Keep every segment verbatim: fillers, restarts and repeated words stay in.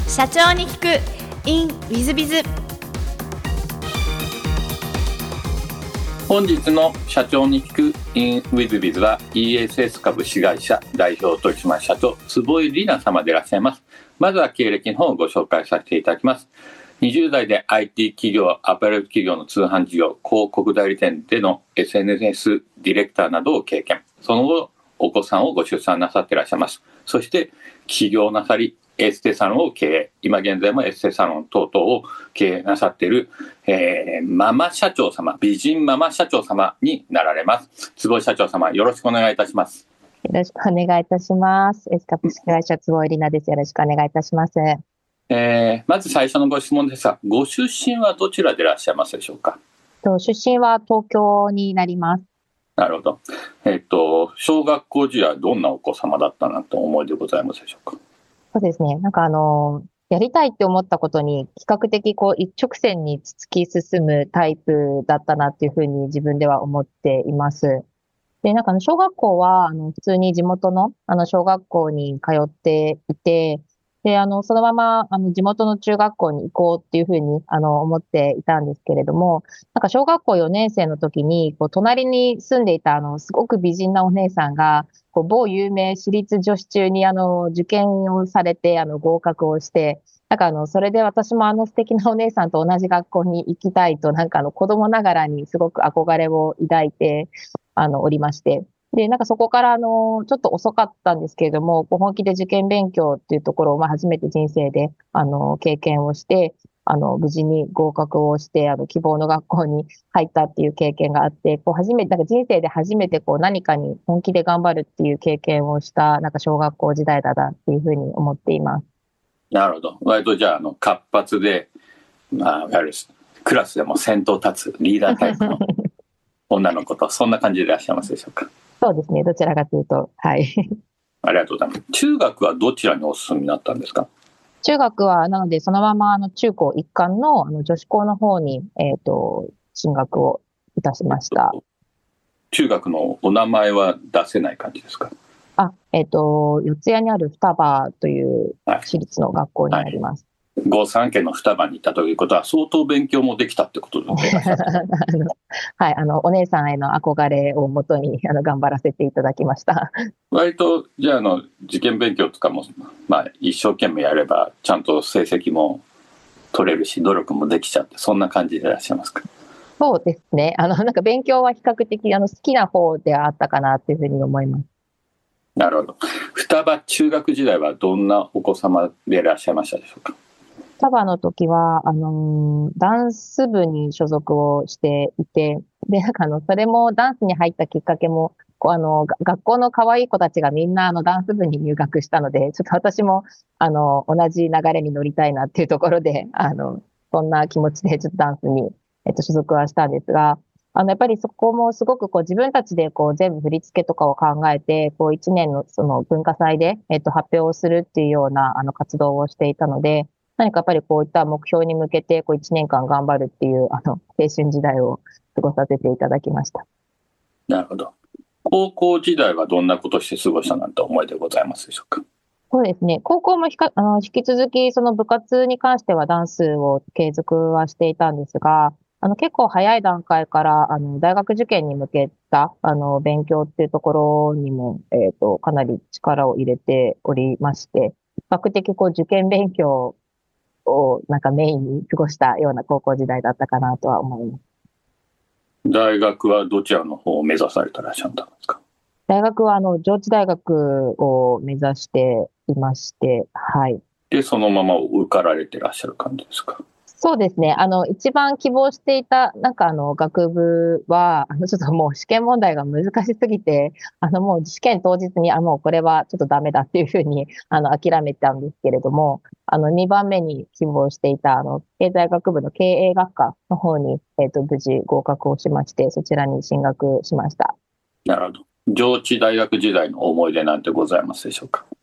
社長に聞く in ウィズビズ。 本日の社長に聞く in ウィズビズは イーエスエス 株式会社代表取締役社長坪井里奈様でいらっしゃいます。まずは経歴の方をご紹介させていただきます。にじゅう代で アイティー 企業、アパレル企業の通販事業、広告代理店での エスエヌエス ディレクターなどを経験。その後お子さんをご出産なさっていらっしゃいます。そして起業なさりエステサロンを経営、今現在もエステサロン等々を経営なさっている、えー、ママ社長様、美人ママ社長様になられます。坪井社長様、よろしくお願いいたします。 よろしくお願いいたします。エス株式会社坪井里奈です。よろしくお願いいたします。 えー、まず最初のご質問ですが、ご出身はどちらでいらっしゃいますでしょうか？ と出身は東京になります。 なるほど。えっと、小学校時代どんなお子様だったなと思いでございますでしょうか？ そうですね。なんかあの、やりたいって思ったことに比較的こう一直線に突き進むタイプだったなっていうふうに自分では思っています。で、なんかあの小学校はあの普通に地元のあの小学校に通っていて、で、あの、そのまま、あの、地元の中学校に行こうっていうふうに、あの、思っていたんですけれども、なんか小学校よねん生の時に、こう、隣に住んでいた、あの、すごく美人なお姉さんが、こう、某有名私立女子中に、あの、受験をされて、あの、合格をして、なんかあの、それで私もあの素敵なお姉さんと同じ学校に行きたいと、なんかあの、子供ながらにすごく憧れを抱いて、あの、おりまして、で、なんかそこからあの、ちょっと遅かったんですけれども、こう本気で受験勉強っていうところを、まあ初めて人生で、あの、経験をして、あの、無事に合格をして、あの、希望の学校に入ったっていう経験があって、こう初めて、なんか人生で初めてこう何かに本気で頑張るっていう経験をした、なんか小学校時代だなっていうふうに思っています。 なるほど。割とじゃあ、あの、活発で、まあ、いわゆるクラスでも先頭立つリーダータイプの女の子と、そんな感じでいらっしゃいますでしょうか？ そうですね。どちらかというと、はい。 ありがとうございます。中学はどちらにお進みになったんですか？ 中学は、なので、そのまま、あの、中高一貫の、あの、女子校の方に、えっと、進学をいたしました。 中学のお名前は出せない感じですか？ あ、えっと、四谷にある双葉という私立の学校になります。 はいはい、御三家の双葉にいたということは、相当勉強もできたってことでいらっしゃるはい、あの、お姉さんへの憧れをもとに、あの、頑張らせていただきました。 割と、じゃあ、あの、受験勉強とかも、まあ、一生懸命やれば、ちゃんと成績も取れるし、努力もできちゃって、そんな感じでいらっしゃいますか？ そうですね。あの、なんか勉強は比較的、あの、好きな方ではあったかなというふうに思います。 なるほど。双葉中学時代はどんなお子様でいらっしゃいましたでしょうか？ 双葉の時は、あのー、ダンス部に所属をしていて、で、なんかあの、それもダンスに入ったきっかけも、こうあの、学校の可愛い子たちがみんなあの、ダンス部に入学したので、ちょっと私も、あの、同じ流れに乗りたいなっていうところで、あの、そんな気持ちでちょっとダンスに、えっと、所属はしたんですが、あの、やっぱりそこもすごくこう自分たちでこう全部振り付けとかを考えて、こう一年のその文化祭で、えっと、発表をするっていうようなあの活動をしていたので、何かやっぱりこういった目標に向けてこう一年間頑張るっていうあの青春時代を過ごさせていただきました。 なるほど。高校時代はどんなことして過ごしたなんて思いでございますでしょうか？ そうですね。高校もひかあの引き続きその部活に関してはダンスを継続はしていたんですが、あの結構早い段階からあの大学受験に向けたあの勉強っていうところにも、えっと、かなり力を入れておりまして、比較的こう受験勉強をなんかメインに過ごしたような高校時代だったかなとは思います。 大学はどちらの方を目指されてらっしゃったんですか？ 大学はあの上智大学を目指していまして、はい。 で、そのまま受かられてらっしゃる感じですか？ そうですね。あの、一番希望していた、なんかあの、学部は、あの、ちょっともう試験問題が難しすぎて、あの、もう試験当日に、あ、もうこれはちょっとダメだっていうふうに、あの、諦めたんですけれども、あの、にばんめに希望していた、あの、経済学部の経営学科の方に、えっと、無事合格をしまして、そちらに進学しました。 なるほど。上智大学時代の思い出なんてございますでしょうか？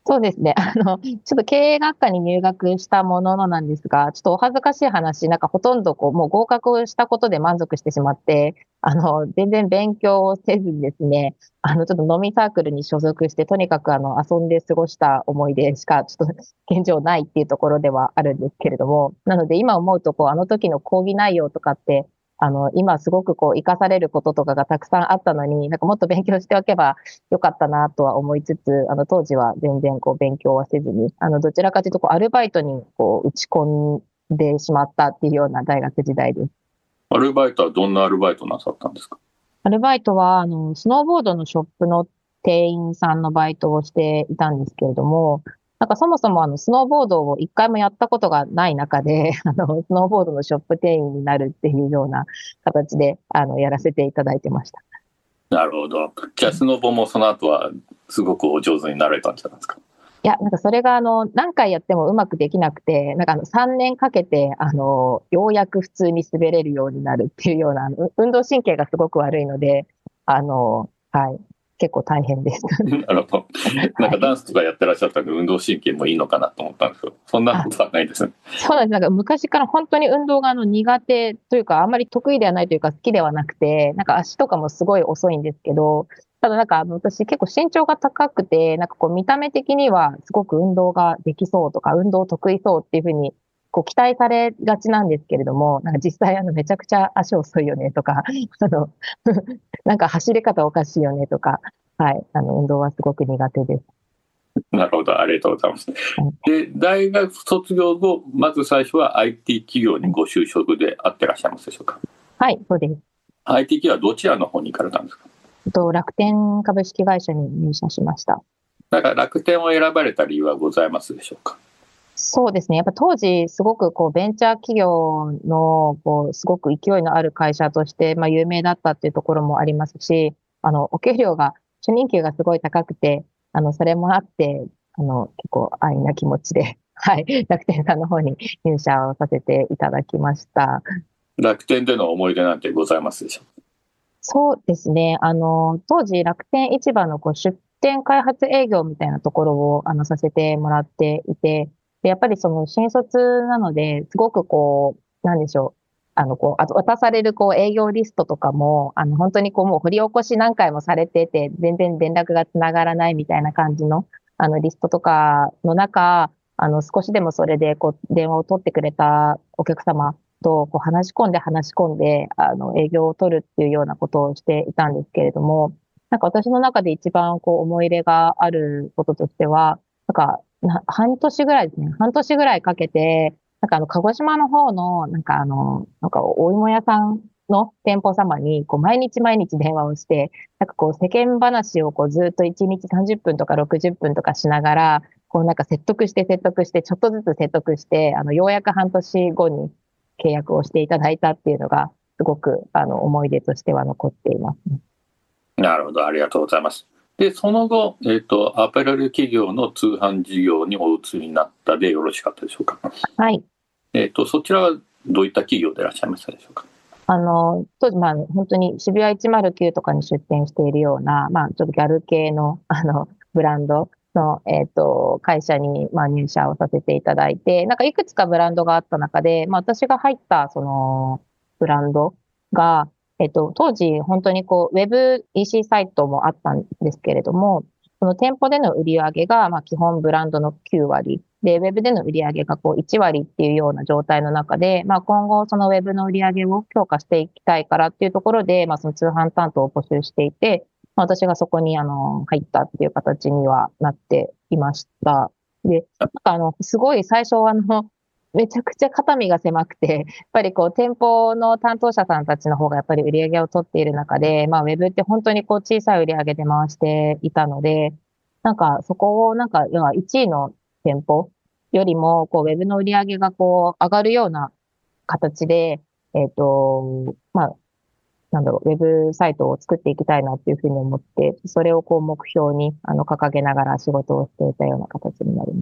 そうですね。あの、ちょっと経営学科に入学したもののなんですが、ちょっとお恥ずかしい話、なんかほとんどこう、もう合格したことで満足してしまって、あの、全然勉強をせずにですね、あの、ちょっと飲みサークルに所属して、とにかくあの、遊んで過ごした思い出しか、ちょっと現状ないっていうところではあるんですけれども、なので今思うと、こう、あの時の講義内容とかって、あの、今すごくこう、活かされることとかがたくさんあったのに、なんかもっと勉強しておけばよかったなとは思いつつ、あの、当時は全然こう、勉強はせずに、あの、どちらかというと、こう、アルバイトにこう、打ち込んでしまったっていうような大学時代です。 アルバイトはどんなアルバイトなさったんですか？ アルバイトは、あの、スノーボードのショップの店員さんのバイトをしていたんですけれども、なんかそもそもあの、スノーボードを一回もやったことがない中で、あの、スノーボードのショップ店員になるっていうような形で、あの、やらせていただいてました。 なるほど。じゃあスノボもその後はすごくお上手になれたんじゃないですか？ いや、なんかそれがあの、何回やってもうまくできなくて、なんかあの、さんねんかけて、あの、ようやく普通に滑れるようになるっていうような、あの運動神経がすごく悪いので、あの、はい、結構大変です。 なるほど。なんかダンスとかやってらっしゃったんで運動神経もいいのかなと思ったんですけど、そんなことはないですね。 そうなんです。なんか昔から本当に運動があの苦手というか、あんまり得意ではないというか好きではなくて、なんか足とかもすごい遅いんですけど、ただなんかあの私結構身長が高くて、なんかこう見た目的にはすごく運動ができそうとか、運動得意そうっていうふうにこう期待されがちなんですけれども、なんか実際あのめちゃくちゃ足遅いよねとか、あの、なんか走り方おかしいよねとか、はい、あの運動はすごく苦手です。 なるほど、ありがとうございます。で、大学卒業後、まず最初は アイティー 企業にご就職であってらっしゃいますでしょうか？ はい、そうです。 アイティー 企業はどちらの方に行かれたんですか？ と楽天株式会社に入社しました。 だから楽天を選ばれた理由はございますでしょうか？ そうですね。やっぱ当時、すごくこう、ベンチャー企業の、こう、すごく勢いのある会社として、まあ、有名だったっていうところもありますし、あの、お給料が、初任給がすごい高くて、あの、それもあって、あの、結構安易な気持ちで、はい、楽天さんの方に入社をさせていただきました。 楽天での思い出なんてございますでしょうか？ そうですね。あの、当時、楽天市場のこう出店開発営業みたいなところを、あの、させてもらっていて、で、やっぱりその新卒なので、すごくこう、なんでしょう。あの、こう、あと渡されるこう営業リストとかも、あの、本当にこう、もう掘り起こし何回もされてて、全然連絡がつながらないみたいな感じの、あの、リストとかの中、あの、少しでもそれで、こう、電話を取ってくれたお客様とこう話し込んで話し込んで、あの、営業を取るっていうようなことをしていたんですけれども、なんか私の中で一番こう思い入れがあることとしては、なんか、な半年ぐらいですね。半年ぐらいかけて、なんかあの、鹿児島の方の、なんかあの、なんかお芋屋さんの店舗様に、こう、毎日毎日電話をして、なんかこう、世間話をこう、ずっといちにちさんじゅっぷんとかろくじゅっぷんとかしながら、こうなんか説得して説得して、ちょっとずつ説得して、あの、ようやく半年後に契約をしていただいたっていうのが、すごく、あの、思い出としては残っていますね。 なるほど、ありがとうございます。で、その後、えっと、アパレル企業の通販事業にお移りになったでよろしかったでしょうか？ はい。 えっと、そちらはどういった企業でいらっしゃいましたでしょうか？ あの、当時、まあ、本当に渋谷いちまるきゅうとかに出店しているような、まあ、ちょっとギャル系の、あの、ブランドの、えっと、会社に、まあ、入社をさせていただいて、なんかいくつかブランドがあった中で、まあ、私が入った、その、ブランドが、えっと、当時、本当にこう、ウェブ イーシー サイトもあったんですけれども、その店舗での売り上げが、まあ、基本ブランドのきゅうわり。で、ウェブでの売り上げがこういちわりっていうような状態の中で、まあ今後そのウェブの売り上げを強化していきたいからっていうところで、まあその通販担当を募集していて、まあ私がそこにあの入ったっていう形にはなっていました。で、なんかあの、すごい最初はあの、めちゃくちゃ肩身が狭くて、やっぱりこう店舗の担当者さんたちの方がやっぱり売り上げを取っている中で、まあウェブって本当にこう小さい売り上げで回していたので、なんかそこをなんか、要はいちいの店舗よりも、こう、ウェブの売り上げがこう、上がるような形で、えっと、まあ、なんだろう、ウェブサイトを作っていきたいなっていうふうに思って、それをこう目標に、あの、掲げながら仕事をしていたような形になります。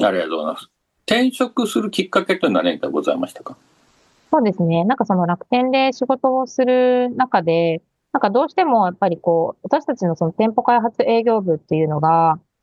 ありがとうございます。転職するきっかけというのは何かございましたか？ そうですね。なんかその楽天で仕事をする中で、なんかどうしてもやっぱりこう、私たちのその店舗開発営業部っていうのが、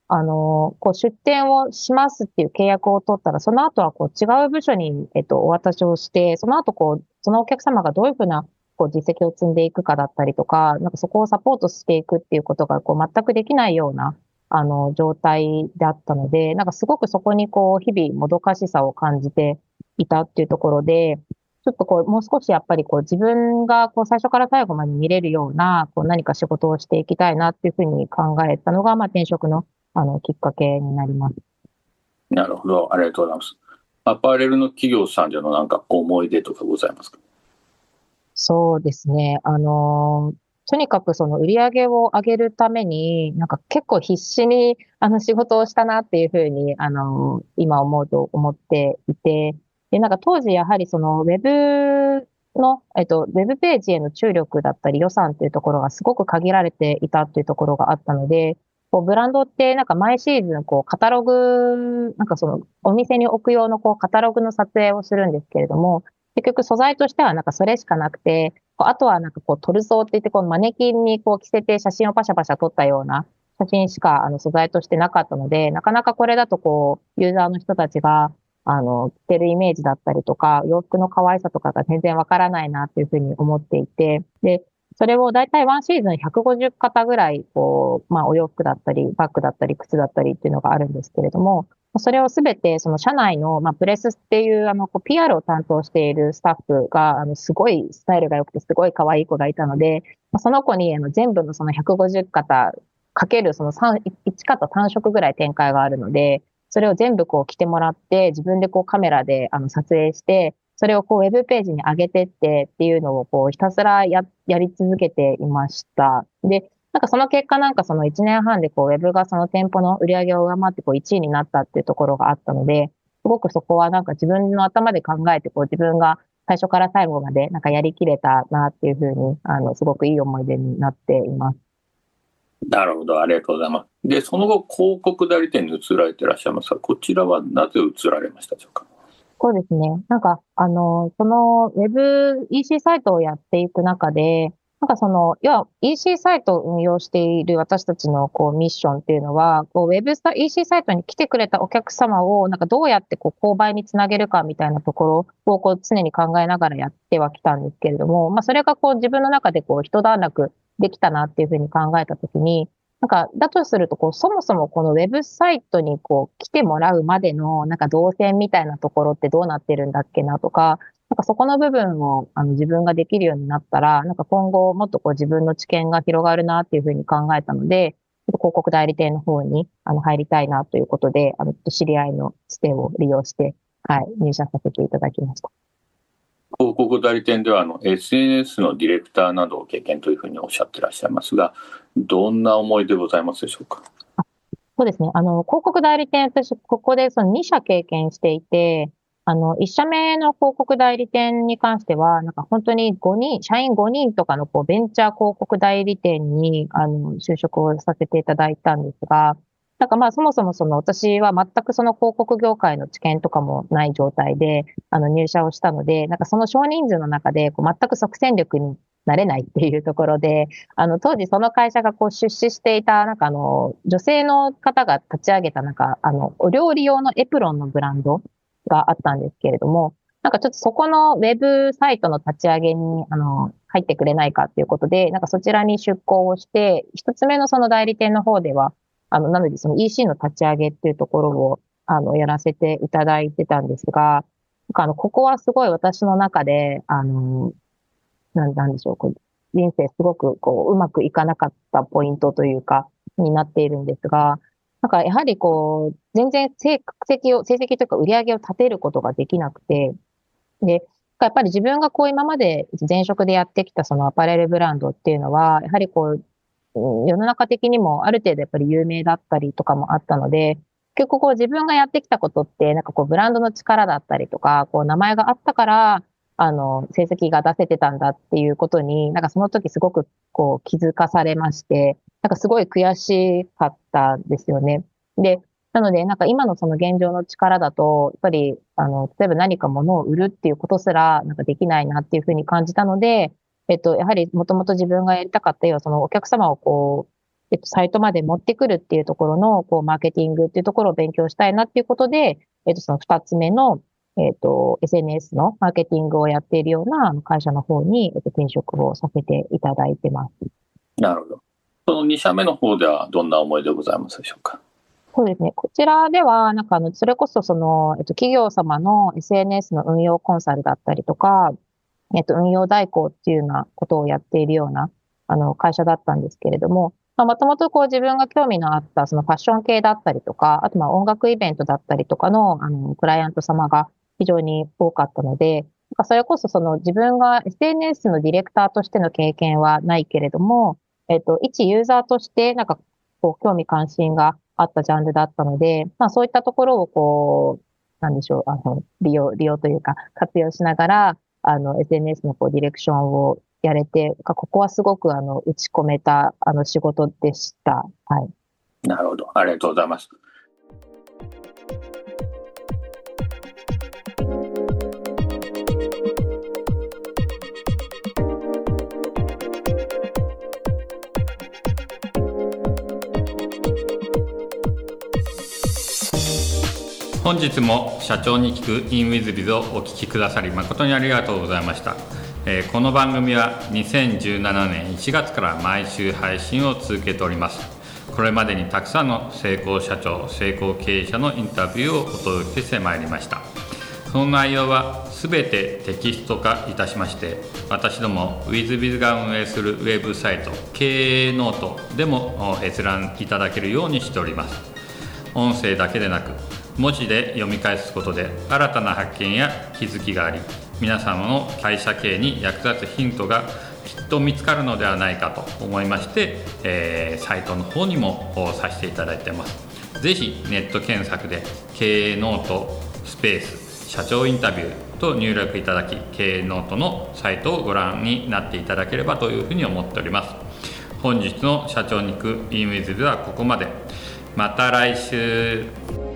あの、こう出店をしますっていう契約を取ったら、その後はこう違う部署に、えっと、お渡しをして、その後こう、そのお客様がどういうふうなこう実績を積んでいくかだったりとか、なんかそこをサポートしていくっていうことがこう全くできないような、あの、状態であったので、なんかすごくそこにこう、日々もどかしさを感じていたっていうところで、ちょっとこう、もう少しやっぱりこう、自分がこう、最初から最後まで見れるような、こう、何か仕事をしていきたいなっていうふうに考えたのが、まあ、転職の、あの、きっかけになります。 なるほど、ありがとうございます。アパレルの企業さんでのなんか思い出とかございますか？ そうですね。あのーとにかくその売り上げを上げるために、なんか結構必死にあの仕事をしたなっていうふうに、あのー今思うと思っていて、で、なんか当時やはりそのウェブの、えっと、ウェブページへの注力だったり予算っていうところがすごく限られていたっていうところがあったので、こうブランドってなんか毎シーズンこうカタログ、なんかそのお店に置く用のこうカタログの撮影をするんですけれども、結局素材としてはなんかそれしかなくて、こうあとはなんかこうトルソーって言って、こうマネキンにこう着せて写真をパシャパシャ撮ったような写真しかあの素材としてなかったので、なかなかこれだとこうユーザーの人たちがあの着てるイメージだったりとか、洋服の可愛さとかが全然わからないなっていうふうに思っていて、で、それをだいたいワンシーズンひゃくごじゅう型ぐらい、こう、まあお洋服だったり、バッグだったり、靴だったりっていうのがあるんですけれども、それをすべて、その社内の、まあ、プレスっていう、あの、こう ピーアール を担当しているスタッフが、あの、すごいスタイルが良くて、すごい可愛い子がいたので、まあその子に、あの、全部のそのひゃくごじゅう型かけるそのさん、いち型さん色ぐらい展開があるので、それを全部こう着てもらって、自分でこうカメラで、あの、撮影して、それをこうウェブページに上げてってっていうのをこうひたすらや、やり続けていました。で、なんかその結果なんかそのいちねんはんでこうウェブがその店舗の売り上げを上回ってこういちいになったっていうところがあったので、すごくそこはなんか自分の頭で考えてこう自分が最初から最後までなんかやりきれたなっていうふうに、あの、すごくいい思い出になっています。 なるほど、ありがとうございます。で、その後、広告代理店に移られていらっしゃいますが、こちらはなぜ移られましたでしょうか？ そうですね。なんか、あの、その、ウェブ イーシー サイトをやっていく中で、なんかその、要は イーシー サイトを運用している私たちのこうミッションっていうのは、こうウェブサ、イーシー サイトに来てくれたお客様を、なんかどうやってこう購買につなげるかみたいなところをこう常に考えながらやってはきたんですけれども、まあそれがこう自分の中でこう一段落できたなっていうふうに考えたときに、なんか、だとすると、こう、そもそもこのウェブサイトにこう、来てもらうまでの、なんか動線みたいなところってどうなってるんだっけなとか、なんかそこの部分を、あの、自分ができるようになったら、なんか今後もっとこう自分の知見が広がるなっていうふうに考えたので、ちょっと広告代理店の方に、あの、入りたいなということで、あの、知り合いのつてを利用して、はい、入社させていただきました。 広告代理店ではあの エスエヌエス のディレクターなどを経験というふうにおっしゃってらっしゃいますが、どんな思いでございますでしょうか？ そうですね。あの、広告代理店、私、ここでそのに社経験していて、あの、いち社目の広告代理店に関しては、なんか本当にごにん、社員ごにんとかのこうベンチャー広告代理店に、あの、就職をさせていただいたんですが、なんかまあそもそもその私は全くその広告業界の知見とかもない状態で、あの入社をしたので、なんかその少人数の中でこう全く即戦力になれないっていうところで、あの、当時その会社がこう出資していた、なんかあの、女性の方が立ち上げたなんか、あの、お料理用のエプロンのブランドがあったんですけれども、なんかちょっとそこのウェブサイトの立ち上げに、あの、入ってくれないかっていうことで、なんかそちらに出向をして、一つ目のその代理店の方では、あの、なのでその イーシー の立ち上げっていうところを、あの、やらせていただいてたんですが、なんかあの、ここはすごい私の中で、あの、なんなんでしょう、こう人生すごくこう、うまくいかなかったポイントというか、になっているんですが、なんかやはりこう、全然成績を、成績というか売り上げを立てることができなくて、で、やっぱり自分がこう今まで前職でやってきたそのアパレルブランドっていうのは、やはりこう、うん世の中的にもある程度やっぱり有名だったりとかもあったので、結構こう自分がやってきたことって、なんかこうブランドの力だったりとか、こう名前があったから、あの、成績が出せてたんだっていうことに、なんかその時すごくこう気づかされまして、なんかすごい悔しかったんですよね。で、なので、なんか今のその現状の力だと、やっぱり、あの、例えば何か物を売るっていうことすら、なんかできないなっていうふうに感じたので、えっと、やはりもともと自分がやりたかったような、そのお客様をこう、 えっと、サイトまで持ってくるっていうところの、こう、マーケティングっていうところを勉強したいなっていうことで、えっと、その二つ目の、えっと、エスエヌエス のマーケティングをやっているような会社の方に、えっと、転職をさせていただいてます。 なるほど。そのに社目の方ではどんな思いでございますでしょうか？ そうですね。こちらでは、なんかあの、それこそその、えっと、企業様の エスエヌエス の運用コンサルだったりとか、えっと、運用代行っていうようなことをやっているような、あの、会社だったんですけれども、まあ、もともとこう自分が興味のあった、そのファッション系だったりとか、あとまあ音楽イベントだったりとかの、あの、クライアント様が非常に多かったので、なんかそれこそその自分が エスエヌエス のディレクターとしての経験はないけれども、えっと、一ユーザーとして、なんか、こう、興味関心があったジャンルだったので、まあそういったところをこう、なんでしょう、あの、利用、利用というか、活用しながら、あの、エスエヌエス のこう、ディレクションをやれて、ここはすごくあの、打ち込めた、あの、仕事でした。はい。 なるほど。ありがとうございます。本日も社長に聞く インウィズビズ をお聞きくださり誠にありがとうございました。えー、この番組はにせんじゅうななねんいちがつから毎週配信を続けております。これまでにたくさんの成功社長、成功経営者のインタビューをお届けしてまいりました。その内容はすべてテキスト化いたしまして、私ども ウィズビズ が運営するウェブサイト経営ノートでも閲覧いただけるようにしております。音声だけでなく文字で読み返すことで新たな発見や気づきがあり、皆様の会社経営に役立つヒントがきっと見つかるのではないかと思いまして、えー、サイトの方にもさせていただいています。ぜひネット検索で経営ノートスペース社長インタビューと入力いただき、経営ノートのサイトをご覧になっていただければというふうに思っております。本日の社長に行く インウィズではここまで。また来週。